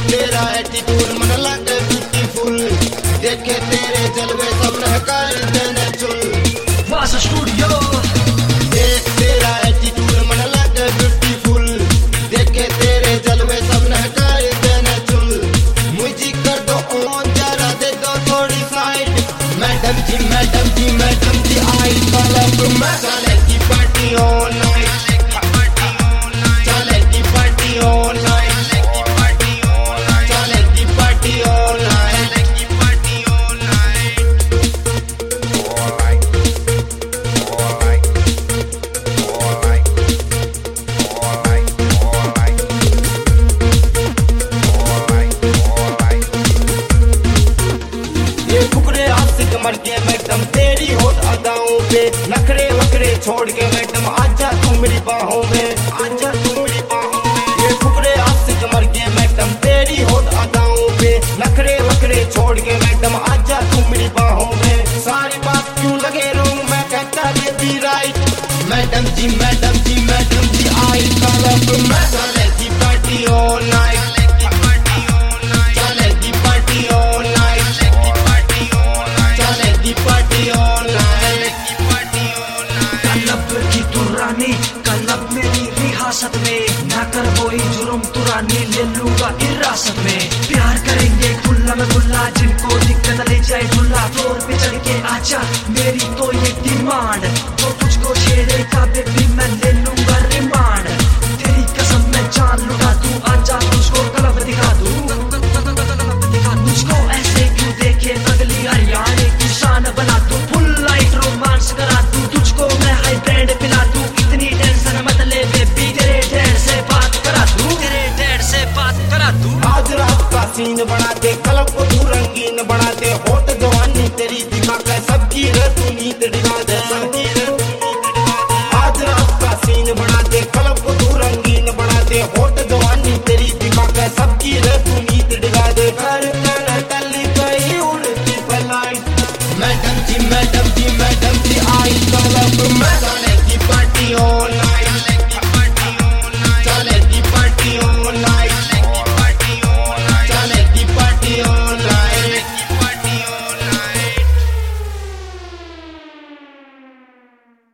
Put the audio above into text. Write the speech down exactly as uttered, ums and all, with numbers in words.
तेरा एटीट्यूड मन लगे ब्यूटीफुल, देखे तेरे जलवे सब कर देने चुल। वासा स्टूडियो देख तेरा एटीट्यूड मन लगे ब्यूटीफुल, देखे तेरे जलवे सब कर देने चुल। मुझे कर दो ऑन जरा दे दो थोड़ी side, madam ji madam ji madam ji आई कलब में चलेगी पार्टी ऑल नाइट, चलेगी पार्टी ऑल नाइट, चलेगी पार्टी ऑल नाइट, चलेगी पार्टी ऑल नाइट। ये फुकरे आशिक मर के मैडम तेरी होत अदाओं पे, नखरे वखरे छोड़ के मैडम आजा तू मेरी बाहों में, आजा तू मेरी बाहों में। ये फुकरे आशिक मर के मैडम तेरी होत अदाओं पे, नखरे वखरे छोड़ के मैडम आजा तू मेरी बाहों में। सारी बात क्यों लगे रोंग मैं कहता ये भी right, madam ji madam ji madam ji आई कलब में चलेगी पार्टी ऑल नाइट, चलेगी पार्टी ऑल नाइट, चलेगी party all night, party all night. Club की तुरानी कलब मेरी रियासत में, ना कर कोई जुर्म तुरानी ले लूंगा हिरासत में। प्यार करेंगे खुल्ला में खुल्ला, जिनको दिक्कत ले जाए खुल्ला, फ्लोर पे चढ़ के आजा मेरी तो ये डिमांड। तो तुझको शेरे का बेबी मैं ले लूंगा रिमांड, तेरी कसम मैं जान लूंगा तू आजा तुझको कलब दिखा दूं। मुझको ऐसे क्यों देखे अगली हरियाणे की शान बना दूं, फुल लाइट रोमांस करा दूं, तुझको मैं हाई ब्रांड पिला दूं। इतनी टेंशन मत ले बेबी, तेरे डैड से बात करा दूं, तेरे डैड से बात करा दूं। आज रात का सीन बना दे, क्लब को तू रंगीन बना दे, होट जवानी तेरी दिखा